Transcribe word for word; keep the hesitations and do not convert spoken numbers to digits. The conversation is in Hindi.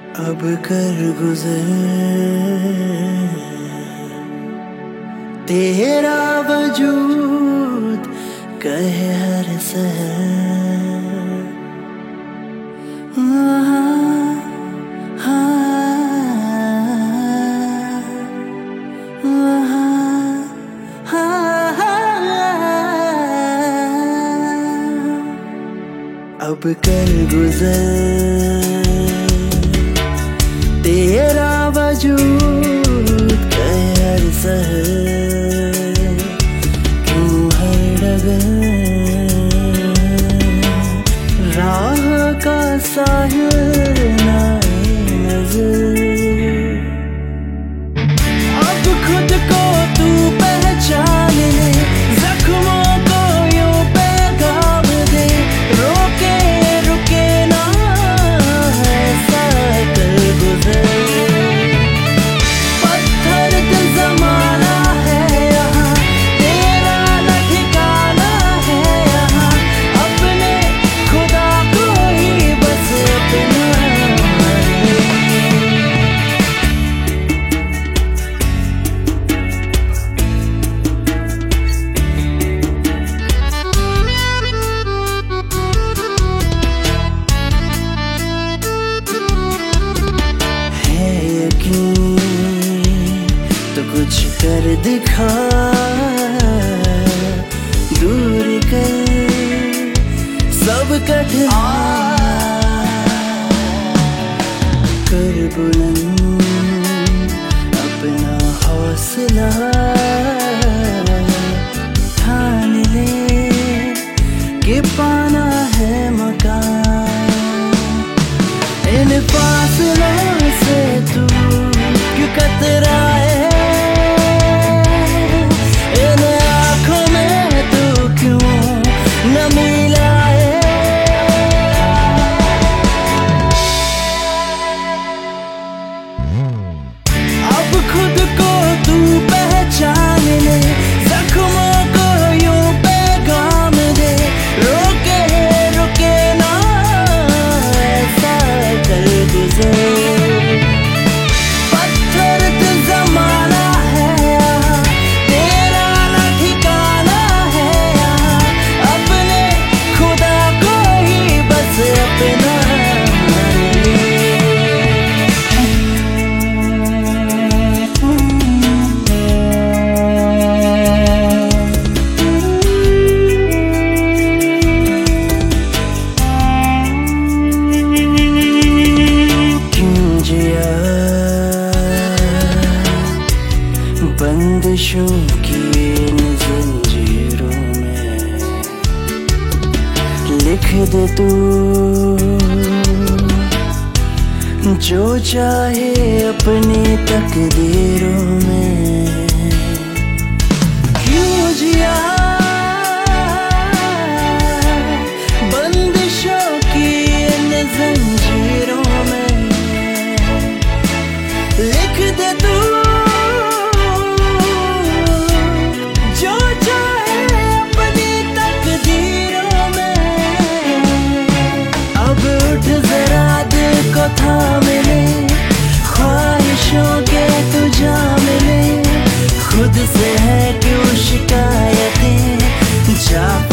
अब कर गुजर तेरा वजूद कहे हर सहर। अब कर गुजर तेरा वजूद कहे हर सहर। क्यों हर डगर राह का साहिल नाए नजर। अब खुद को तू पहचान ले, जख्मों को यूं पैगाम दे। रोके रुके ना ऐसा कर गुजर। पत्थर दिल जमाना है यहाँ, तेरा न ठिकाना है यहाँ। अपने खुदा को ही बस अपना तो कुछ कर दिखा। दूर कर सब कठिन कर बुलंद अपना हौसला। ठान ले कि पाना है मकान। इन फासलों से तू क्यों कतराए? इन आँखों में तू क्यों न मिलाए? अब खुद को तू पहचान ले, जख्मों को यूं पैगाम दे। रोके रुके ना ऐसा कर गुजर। बंदिशों की इन जंजीरों में लिख दे तू जो चाहे अपनी तकदीरों में। क्यों जिया बंदिशों की इन जंजीरों में लिख दे तू थाम ले। ख्वाहिशों के तू जाम ले, खुद से है क्यों शिकायतें? जा